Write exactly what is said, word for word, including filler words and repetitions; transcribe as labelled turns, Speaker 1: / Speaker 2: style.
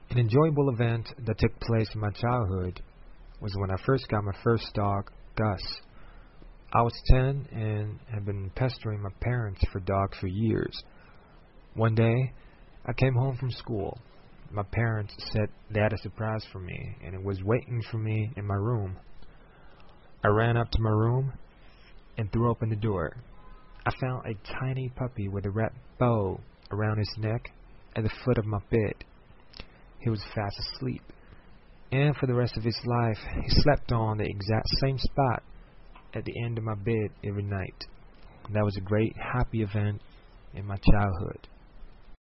Speaker 1: An enjoyable event that took place in my childhood was when I first got my first dog, Gus. I was ten and had been pestering my parents for dogs for years. One day, I came home from school. My parents said they had a surprise for me, and it was waiting for me in my room. I ran up to my room and threw open the door. I found a tiny puppy with a red bow around his neck at the foot of my bed. He was fast asleep, and for the rest of his life, he slept on the exact same spot at the end of my bed every night. That was a great, happy event in my childhood.